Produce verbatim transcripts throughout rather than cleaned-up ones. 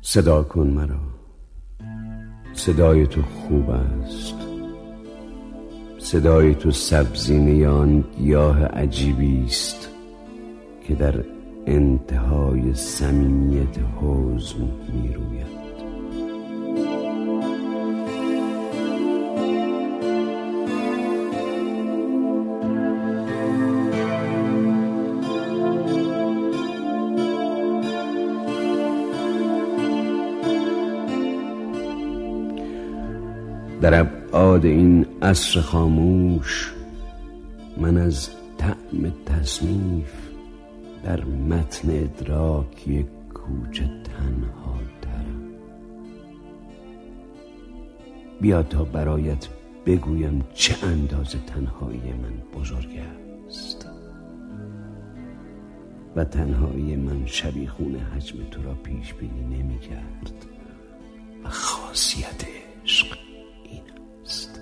صدا کن مرا، صدای تو خوب است. صدای تو سبزینه آن گیاه عجیبی است که در انتهای صمیمیت حزن می روید. در ابعاد این عصر خاموش من از طعم تصنیف در متن ادراکی کوچه تنها ترم. بیا تا برایت بگویم چه اندازه تنهایی من بزرگ است و تنهایی من شبیخون حجم تو را پیش بینی نمی کرد و خاصیت عشق این است.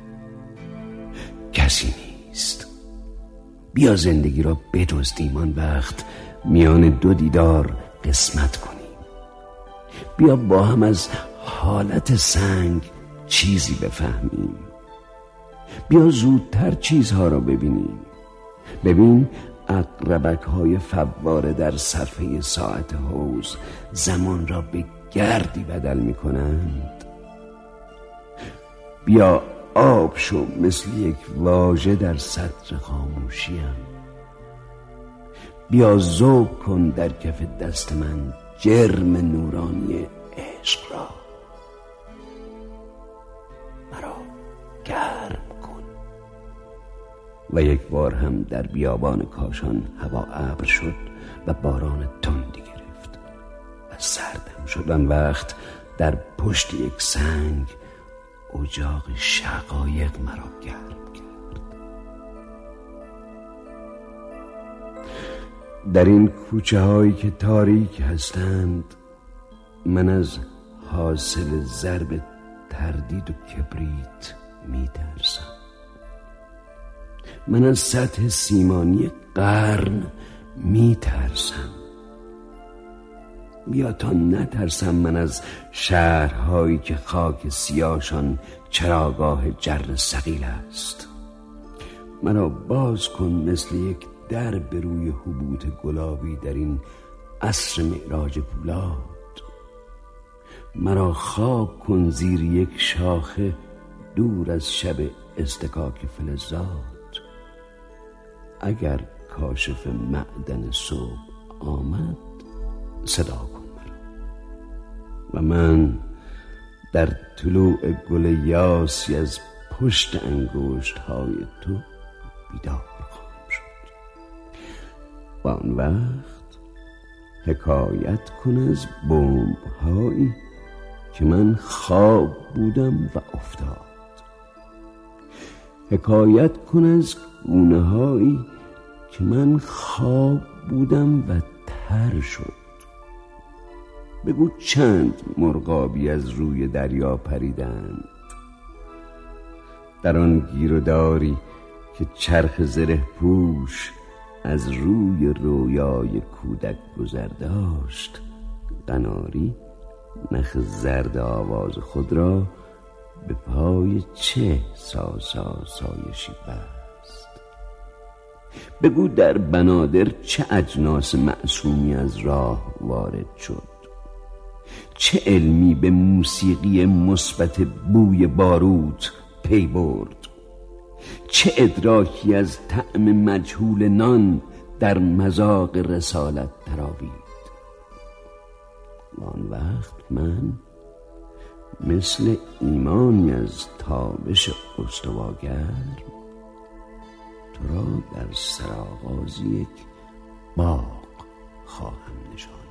کسی نیست. بیا زندگی را بدزدیم، آن وقت میان دو دیدار قسمت کنیم. بیا با هم از حالت سنگ چیزی بفهمیم. بیا زودتر چیزها را ببینیم. ببین عقربک های فواره در صفحه ساعت حوض زمان را به گردی بدل می کنند. بیا آب شو مثل یک واژه در سطر خاموشیم. بیا ذوق کن در کف دست من جرم نورانی عشق را. مرا گرم کن. و یک بار هم در بیابان کاشان هوا ابر شد و باران تندی گرفت و سردم شد. آن وقت در پشت یک سنگ اجاق شقایق مرا گرم کرد. در این کوچه هایی که تاریک هستند من از حاصل ضرب تردید و کبریت می ترسم. من از سطح سیمانی قرن می ترسم. بیا تا نترسم من از شهرهایی که خاک سیاهشان چراگاه جر ثقیل است. مرا باز کن مثل یک در به روی حبوط گلابی در این عصر معراج پولاد. مرا خواب کن زیر یک شاخه دور از شب اصطکاک فلزات. اگر کاشف معدن صبح آمد صدا کن مرا و من در طلوع گل یاسی از پشت انگشت های تو بیدار خواهم شد. و آن وقت حکایت کن از بمب هایی که من خواب بودم و افتاد. حکایت کن از گونه هایی که من خواب بودم و تر شد. بگو چند مرغابی از روی دریا پریدند. در آن گیروداری که چرخ زره پوش از روی رویای کودک گذر داشت، قناری نخ زرد آواز خود را به پای چه ساسا سایشی بست. بگو در بنادر چه اجناس معصومی از راه وارد شد. چه علمی به موسیقی مثبت بوی باروت پی برد. چه ادراکی از طعم مجهول نان در مذاق رسالت تراوید. آن وقت من مثل ایمانی از تابش استواگر تو را در سرآغاز یک باغ خواهم نشاند.